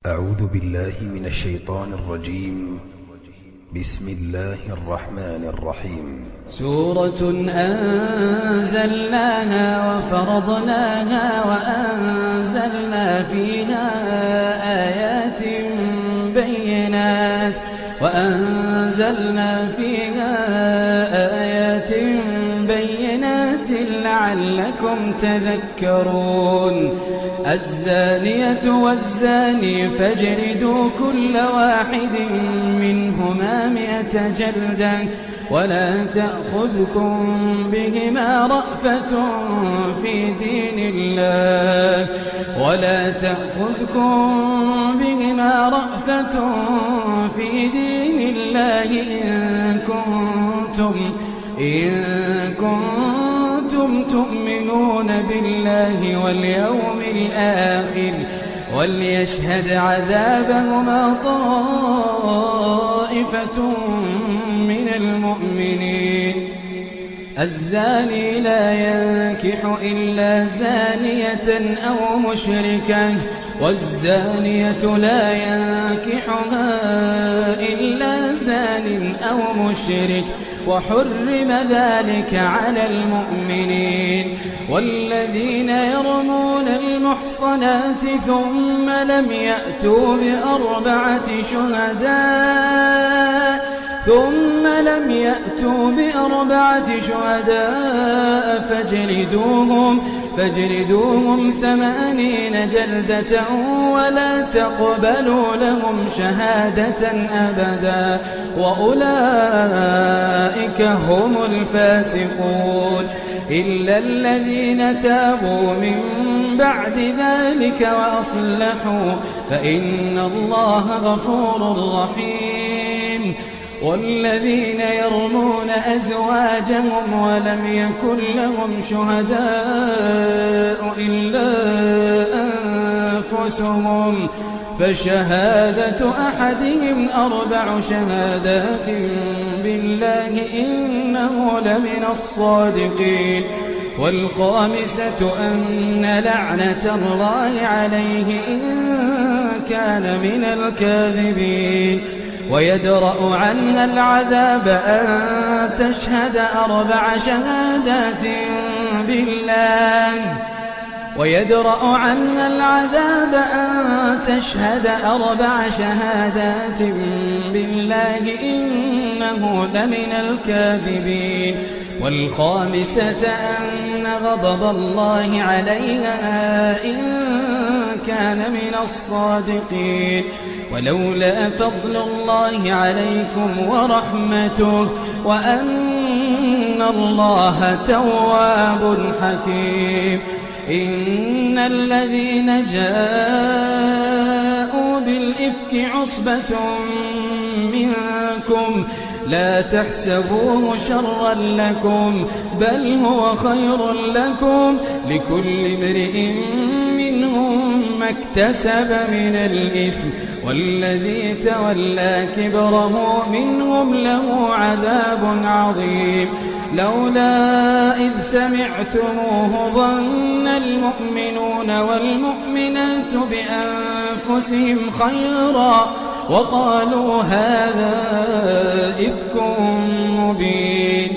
أعوذ بالله من الشيطان الرجيم. بسم الله الرحمن الرحيم. سورة أنزلناها وفرضناها وأنزلنا فيها آيات بينات لعلكم تذكرون. الزانية والزاني فاجلدوا كل واحد منهما 100 جلدة ولا تأخذكم بهما رأفة في دين الله إن كنتم تؤمنون بالله واليوم الآخر. وليشهد عذابهما طائفة من المؤمنين. الزاني لا ينكح إلا زانية أو مشركة، والزانية لا ينكحها إلا زان أو مشرك، وحرم ذلك على المؤمنين. والذين يرمون المحصنات ثم لم يأتوا بأربعة شهداء فاجلدوهم 80 جلدة ولا تقبلوا لهم شهادة أبدا، وأولئك هم الفاسقون. إلا الذين تابوا من بعد ذلك وأصلحوا فإن الله غفور رحيم. والذين يرمون أزواجهم ولم يكن لهم شهداء إلا أنفسهم فشهادة أحدهم 4 شهادات بالله إنه لمن الصادقين. والخامسة أن لعنة الله عليه إن كان من الكاذبين. ويدرأ عنها العذاب أن تشهد 4 شهادات بالله إنه لمن الكاذبين. والخامسة أن غضب الله عليها إن كان من الصادقين. ولولا فضل الله عليكم ورحمته وأن الله تواب حكيم. إن الذين جاءوا بالإفك عصبة منكم لا تحسبوه شرا لكم بل هو خير لكم، لكل امرئ منهم ما اكتسب من الإثم، والذي تولى كبره منهم له عذاب عظيم. لولا إذ سمعتموه ظن المؤمنون والمؤمنات بأنفسهم خيرا وقالوا هذا إفك مبين.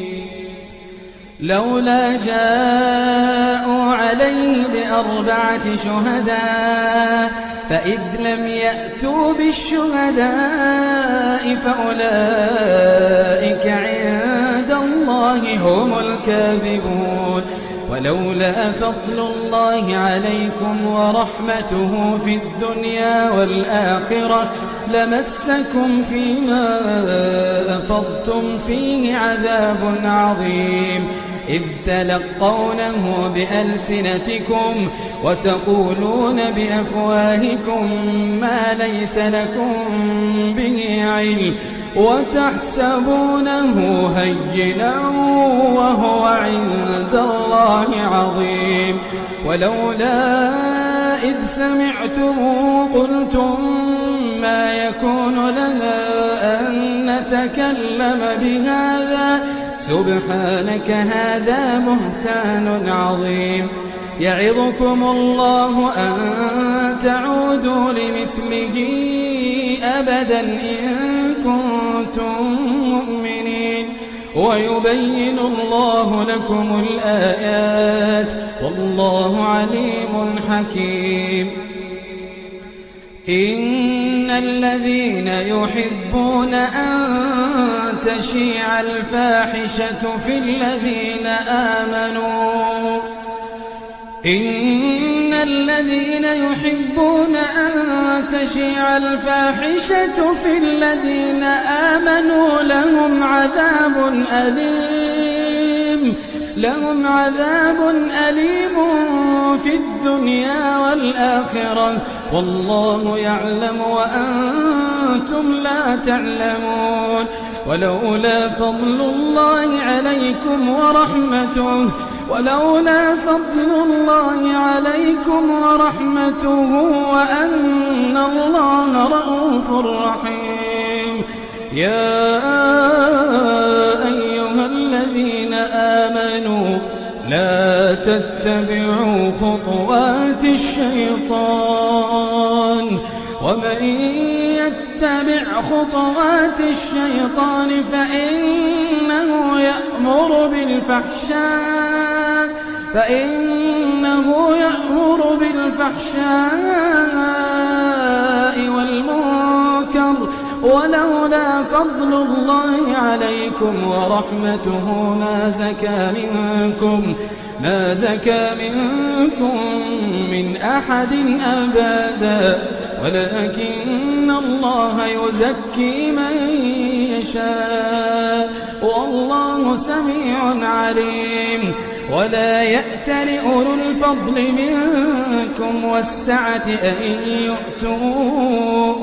لولا جاءوا عليه ب4 شهداء فإذ لم يأتوا بالشهداء فأولئك عند الله هم الكاذبون. ولولا فضل الله عليكم ورحمته في الدنيا والآخرة لمسكم فيما أفضتم فيه عذاب عظيم، إذ تلقونه بألسنتكم وتقولون بأفواهكم ما ليس لكم به علم وتحسبونه هينا وهو عند الله عظيم. ولولا إذ سمعتموه قلتم ما يكون لنا أن نتكلم بهذا سبحانك هذا بهتان عظيم. يعظكم الله أن تعودوا لمثله أبدا إن كنتم مؤمنين ويبين الله لكم الآيات والله عليم حكيم. إن الذين يحبون أن تشيع الفاحشة في الذين آمنوا لهم عذاب أليم في الدنيا والآخرة والله يعلم وأنتم لا تعلمون. ولولا فضل الله عليكم ورحمته وأن الله رءوف رحيم. يا أيها الذين آمنوا لا تتبعوا خطوات الشيطان ومن يتبع خطوات الشيطان فإنه يأمر بالفحشاء والمنكر ولولا فضل الله عليكم ورحمته ما زكى منكم من أحد أبدا ولكن الله يزكي من يشاء والله سميع عليم. ولا يأتل أولو الفضل منكم والسعة أن يؤتوا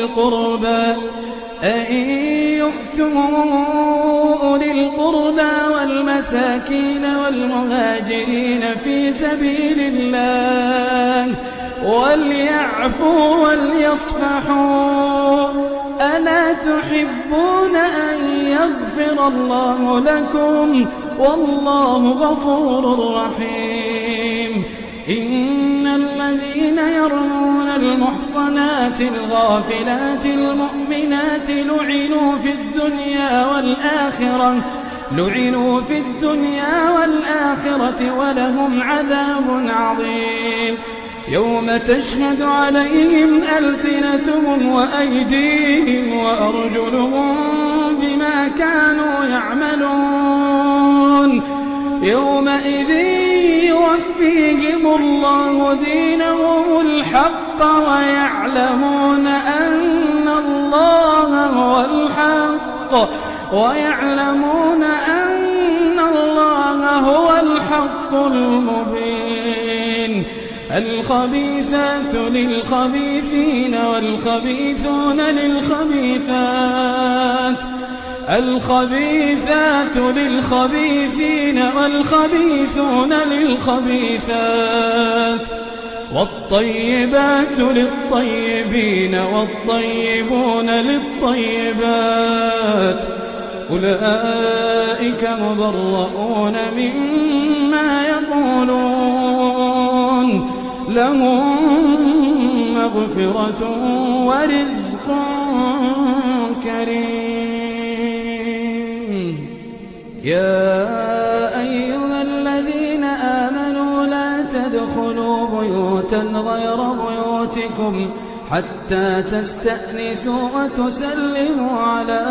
أولي القربى والمساكين والمهاجرين في سبيل الله وليعفوا وليصفحوا ألا تحبون أن يغفر الله لكم والله غفور رحيم. إن الذين يرمون المحصنات الغافلات المؤمنات لعنوا في الدنيا والآخرة ولهم عذاب عظيم. يوم تشهد عليهم ألسنتهم وأيديهم وأرجلهم بما كانوا يعملون يومئذ يوفيهم الله دينهم الحق ويعلمون أن الله هو الحق المبين. الخبيثات للخبيثين والخبيثون للخبيثات والطيبات للطيبين والطيبون للطيبات أولئك مبرؤون مما يقولون لهم مغفرة ورزق كريم. يا أيها الذين آمنوا لا تدخلوا بيوتا غير بيوتكم حتى تستأنسوا وتسلموا على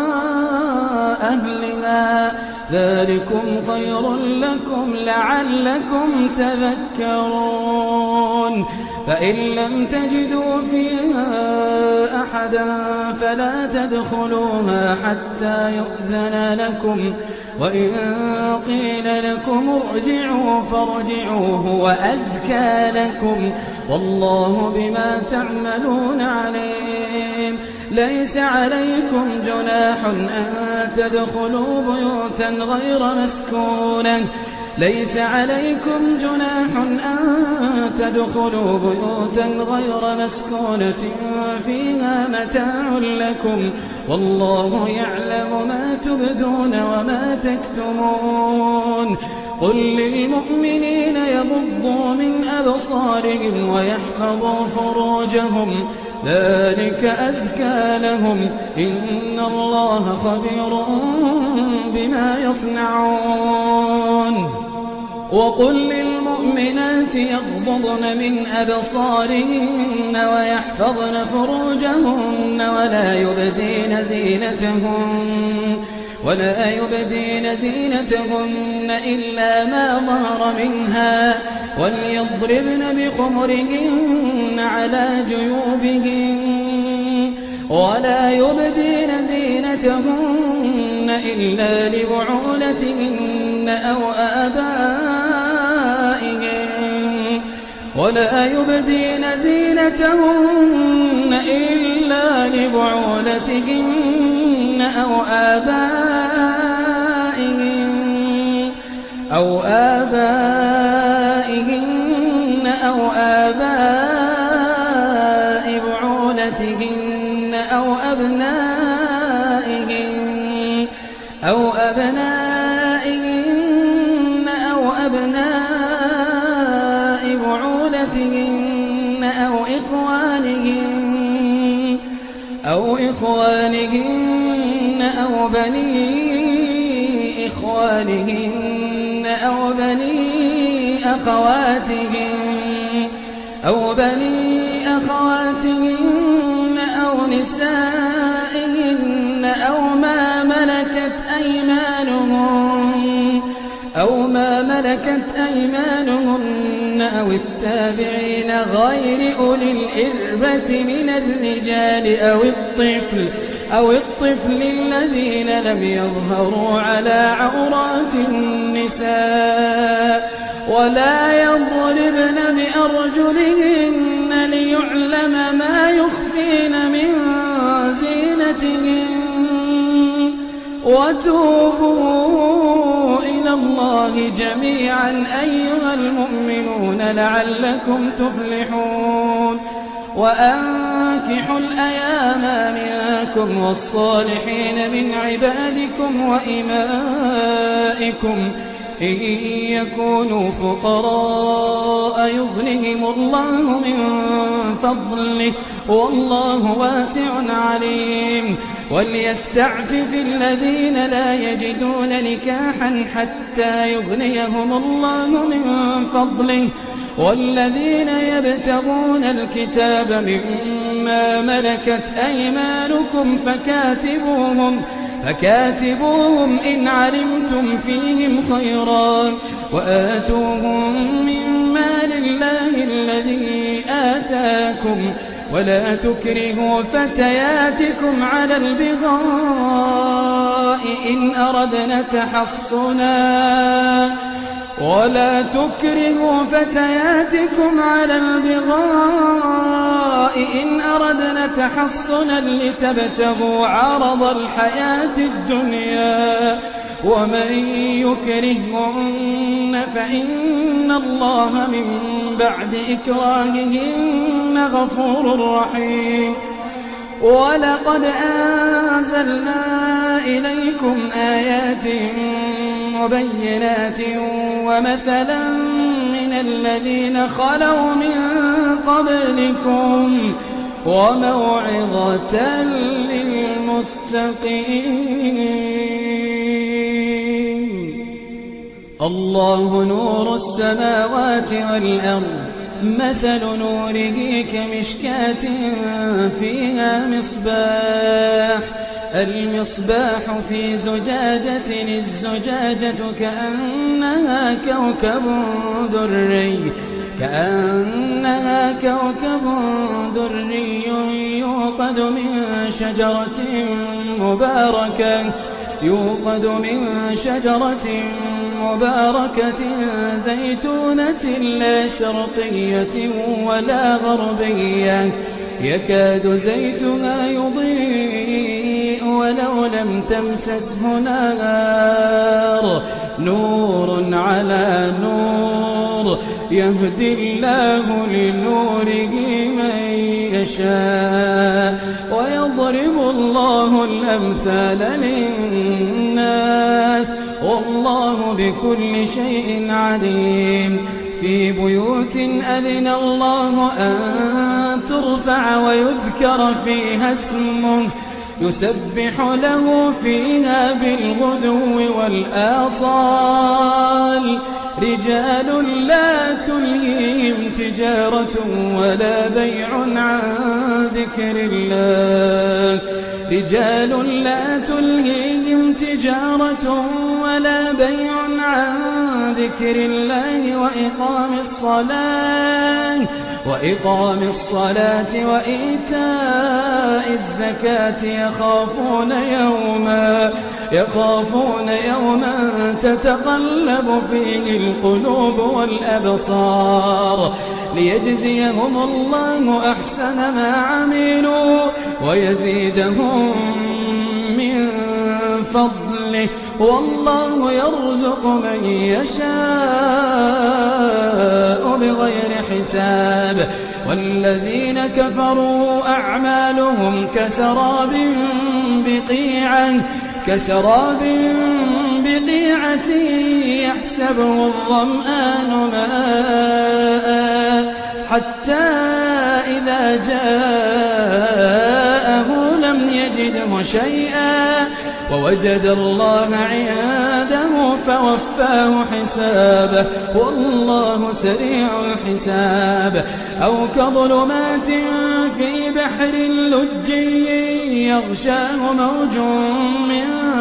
أهلها ذلكم خير لكم لعلكم تذكرون. فإن لم تجدوا فيها أحدا فلا تدخلوها حتى يؤذن لكم وإن قيل لكم ارجعوا فارجعوا هو أزكى لكم والله بما تعملون عليم. ليس عليكم جناح أن تدخلوا بيوتا غير مسكونة فيها متاع لكم والله يعلم ما تبدون وما تكتمون. قل للمؤمنين يغضوا من أبصارهم ويحفظوا فروجهم ذلك أزكى لهم إن الله خبير بما يصنعون وقل للمؤمنات يغضضن من أبصارهن ويحفظن فروجهن ولا يبدين زينتهن إلا ما ظهر منها وليضربن بخمرهن على جيوبهن ولا يبدين زينتهن إلا لبعولتهن أو آبائهن ولا يبدين زينتهن إلا لبعولتهن أو آبائهن أو آباء بعولتهن أو أبنائهن أو أبناء بعولتهن أو إخوانهن أو بني إخوانهن أو بني أخواتهن أو نسائهن أو ما ملكت أيمانهن أو التابعين غير أولي الإربة من الرجال أو الطفل الذين لم يظهروا على عورات النساء ولا يضربن بأرجلهن ليعلم ما يخفين من زينتهن وتوبوا إلى الله جميعا أيها المؤمنون لعلكم تفلحون وأنكحوا الأيام منكم والصالحين من عبادكم وإمائكم إن يكونوا فقراء يغنهم الله من فضله والله واسع عليم وليستعفف الذين لا يجدون نكاحا حتى يغنيهم الله من فضله والذين يبتغون الكتاب مما ملكت أيمانكم فكاتبوهم إن علمتم فيهم خيرا وآتوهم من مال الله الذي آتاكم ولا تكرهوا فتياتكم على البغاء إن أردنا تحصنا لتبتغوا عرض الحياة الدنيا ومن يكرهن فإن الله من بعد إكراههن غفور رحيم ولقد أنزلنا إليكم آيات مبينات ومثلا من الذين خلوا من قبلكم وموعظة للمتقين الله نور السماوات والأرض مثل نوره كمشكاة فيها المصباح في زجاجة الزجاجة كأنها كوكب دري يوقد من شجرة مباركة زيتونة لا شرقية ولا غربية يكاد زيتها يضيء ولو لم تمسسه نور على نور يهدي الله لنوره من يشاء ويضرب الله الأمثال للناس والله بكل شيء عليم. في بيوت أذن الله أن ترفع ويذكر فيها اسمه يسبح له فيها بالغدو والآصال رجال لا تلهيهم تجارة ولا بيع عن ذكر الله رجال لا تلهيهم تجارة ولا بيع عن ذكر الله وإقام الصلاة وإيتاء الزكاة يخافون يوما تتقلب فيه القلوب والأبصار ليجزيهم الله أحسن ما عملوا ويزيدهم من فضله والله يرزق من يشاء بغير حساب. والذين كفروا أعمالهم كسراب بقيعة يحسبه الظمآن ماء حتى إذا جاءه لم يجده شيئا ووجد الله عنده فوفاه حسابه والله سريع الحساب. أو كظلمات في بحر لجي يغشاه موج من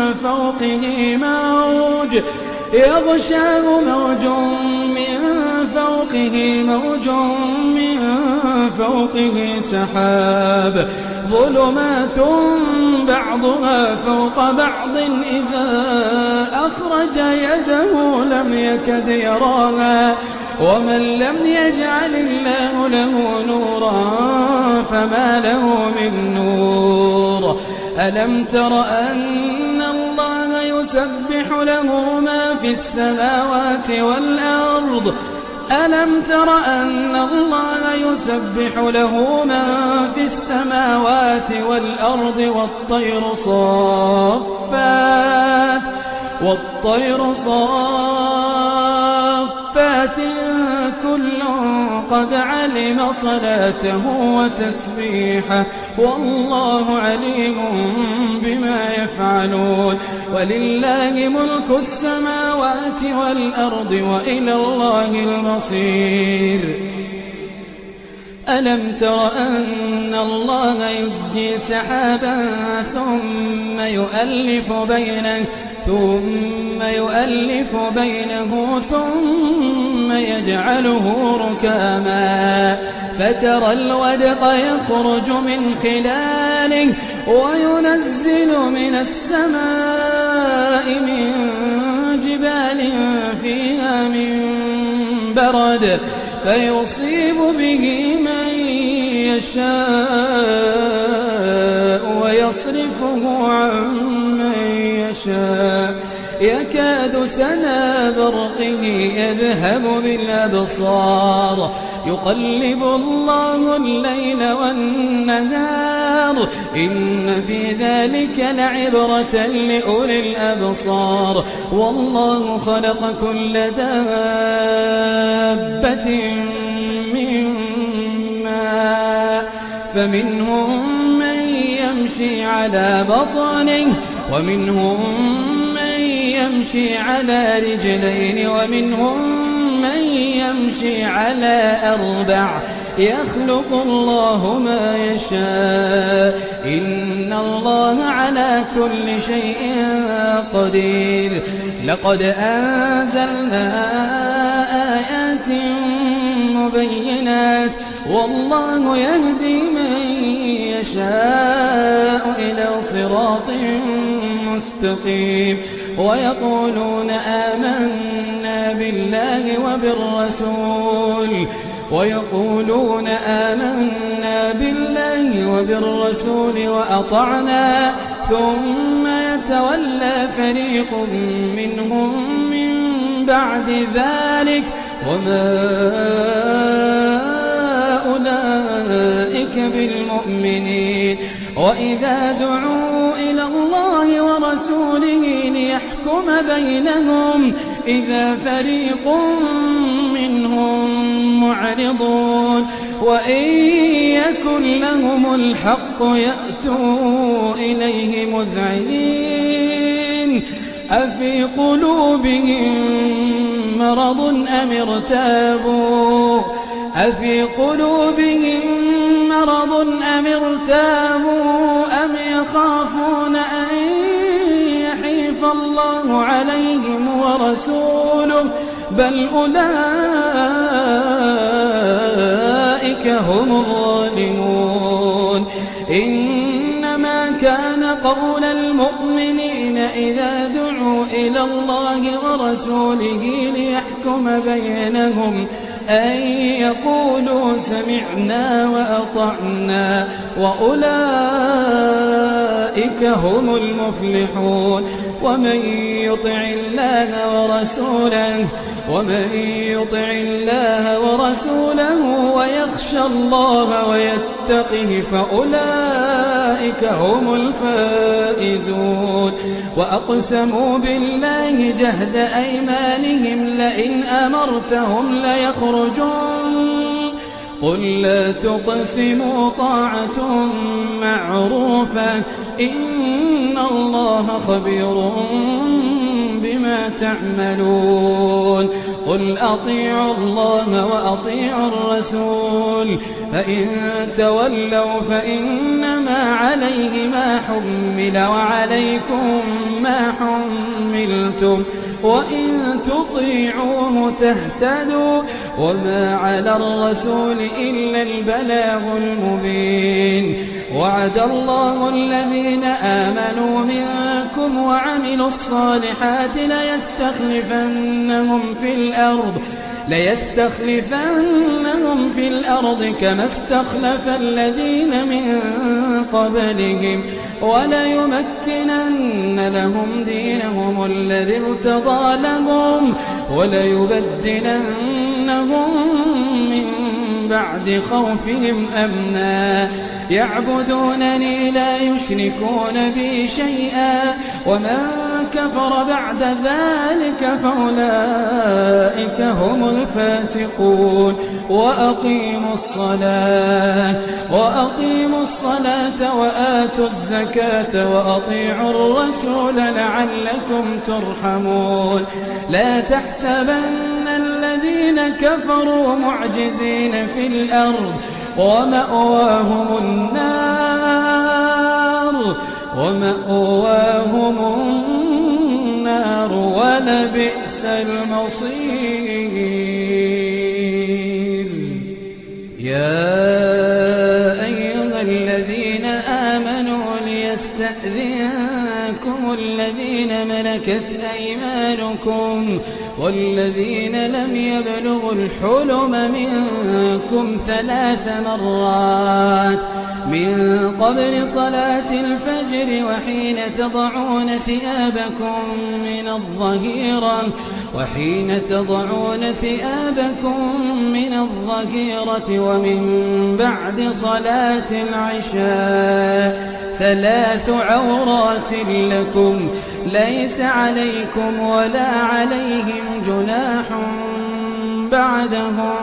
فوقه سحاب ظلمات بعضها فوق بعض إذا أخرج يده لم يكد يراها ومن لم يجعل الله له نورا فما له من نور. ألم تر أن الله يسبح له ما في السماوات والأرض والطير صافات كل قد علم صلاته وتسبيحه والله عليم بما يفعلون. ولله ملك السماوات والأرض وإلى الله المصير. ألم تر أن الله يزجي سحابا ثم يؤلف بينه ثم يجعله ركاما فترى الودق يخرج من خلاله وينزل من السماء من جبال فيها من برد فيصيب به من يشاء ويصرفه عن من يشاء يكاد سنا برقه يذهب بالأبصار يقلب الله الليل والنهار إن في ذلك لعبرة لأولي الأبصار. والله خلق كل دابة من ماء فمنهم من يمشي على بطنه ومنهم من يمشي على رجلين ومنهم من يمشي على أربع يخلق الله ما يشاء إن الله على كل شيء قدير. لقد أنزلنا آيات مبينات والله يهدي من يشاء إلى صراط مستقيم. ويقولون آمنا بالله وبالرسول وأطعنا ثم يتولى فريق منهم من بعد ذلك وما أولئك بالمؤمنين وإذا دعوا إلى الله ورسوله ليحكم بينهم إذا فريق منهم معرضون وإن يكن لهم الحق يأتوا إليه مذعنين أفي قلوبهم مرض أم ارتابوا أم يخافون أن يحيف الله عليهم ورسوله بل أولئك هم الظالمون إنما كان قول المؤمنين إذا دعوا إلى الله ورسوله ليحكم بينهم أن يقولوا سمعنا وأطعنا وأولئك هم المفلحون ومن يطع الله ورسوله ويخشى الله ويتقه فأولئك هم الفائزون وأقسموا بالله جهد أيمانهم لئن أمرتهم ليخرجون قل لا تقسموا طاعة معروفة إن الله خبير بما تعملون قل أطيعوا الله وأطيعوا الرسول فإن تولوا فإنما عليه ما حمل وعليكم ما حملتم وإن تطيعوه تهتدوا وما على الرسول إلا البلاغ المبين وعد الله الذين آمنوا منكم وعملوا الصالحات ليستخلفنهم في الأرض كما استخلف الذين من قبلهم وليمكنن لهم دينهم الذي ارتضى لهم وليبدلنهم من بعد خوفهم أمنا يعبدونني لا يشركون بي شيئا ومن كفر بعد ذلك فأولئك هم الفاسقون وأقيموا الصلاة وآتوا الزكاة وأطيعوا الرسول لعلكم ترحمون لا تحسبن الذين كفروا معجزين في الأرض ومأواهم النار ولبئس المصير يا أيها الذين آمنوا ليستأذنكم الذين ملكت أيمانكم والذين لم يبلغوا الحلم منكم 3 مرات من قبل صلاة الفجر وحين تضعون ثيابكم من الظهيرة ومن بعد صلاة العشاء 3 عورات لكم ليس عليكم ولا عليهم جناح بعدهم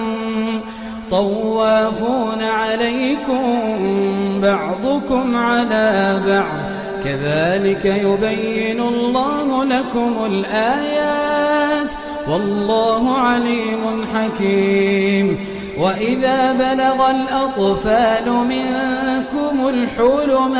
طوافون عليكم بعضكم على بعض كذلك يبين الله لكم الآيات والله عليم حكيم وإذا بلغ الأطفال منكم الحلم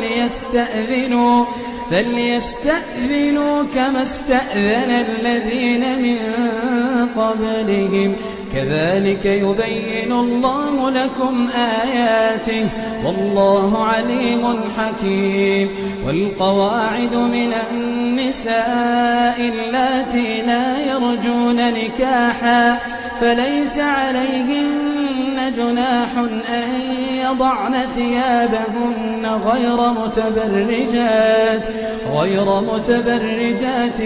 فليستأذنوا كما استأذن الذين من قبلهم كذلك يبين الله لكم آياته والله عليم حكيم والقواعد من النساء اللاتي لا يرجون نكاحا فليس عليهن جناح أن يضعن ثيابهن غير متبرجات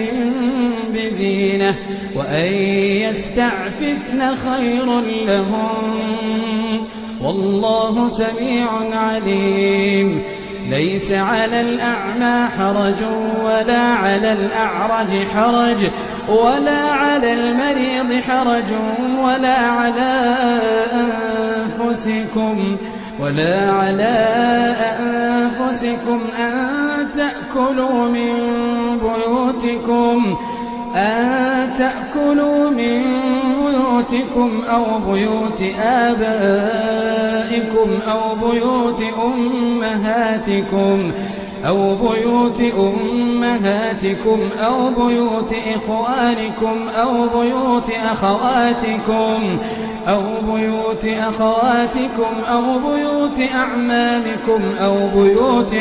بزينة وأن يستعففن خير لهم والله سميع عليم. ليس على الأعمى حرج ولا على الأعرج حرج ولا على المريض حرج ولا على أنفسكم أن تأكلوا من بيوتكم أو بيوت آبائكم أو بيوت أمهاتكم أو بيوت إخوانكم أو بيوت أخواتكم أو بيوت أعمامكم أو بيوت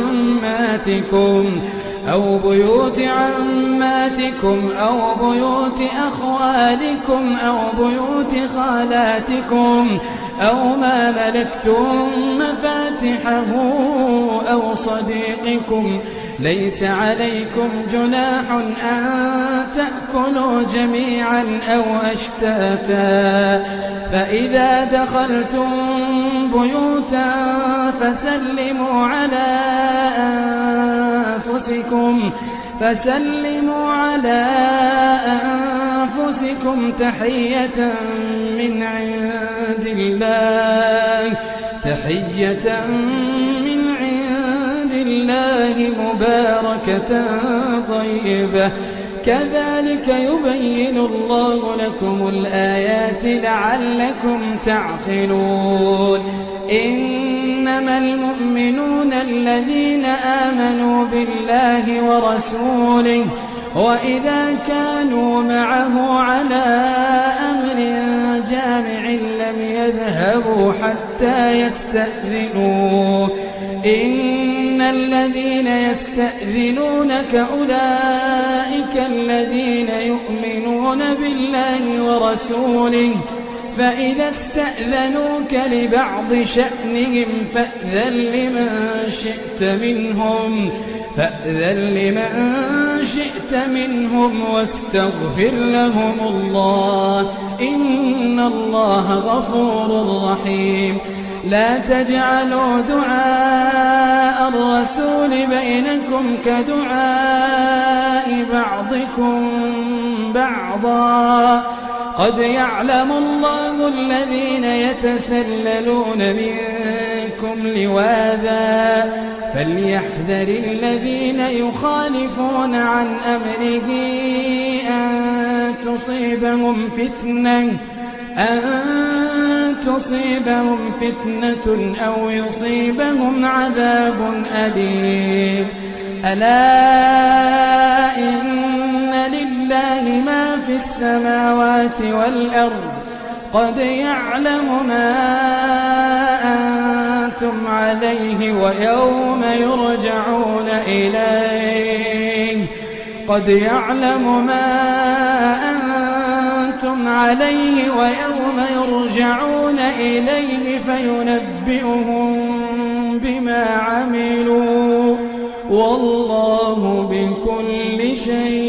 عماتكم أو بيوت أخوالكم أو بيوت خالاتكم أو ما ملكتم مفاتحه أو صديقكم. ليس عليكم جناح أن تأكلوا جميعا أو أشتاتا. فإذا دخلتم بيوتا فسلموا على أنفسكم تحية من عند الله مباركة طيبة. كذلك يبين الله لكم الآيات لعلكم تعقلون. إنما المؤمنون الذين آمنوا بالله ورسوله وإذا كانوا معه على أمر جامع لم يذهبوا حتى يستأذنوه. إن الذين يستأذنونك أولئك الذين يؤمنون بالله ورسوله فإذا استأذنوك لبعض شأنهم فأذن لمن شئت منهم واستغفر لهم الله إن الله غفور رحيم. لا تجعلوا دعاء الرسول بينكم كدعاء بعضكم بعضا. قد يعلم الله الذين يتسللون منكم لواذا فليحذر الذين يخالفون عن أمره أن تصيبهم فتنة أو يصيبهم عذاب أليم. ألا إن لله ما في السماوات والأرض قد يعلم ما أنتم عليه ويوم يرجعون إليه فينبئهم بما عملوا والله بكل شيء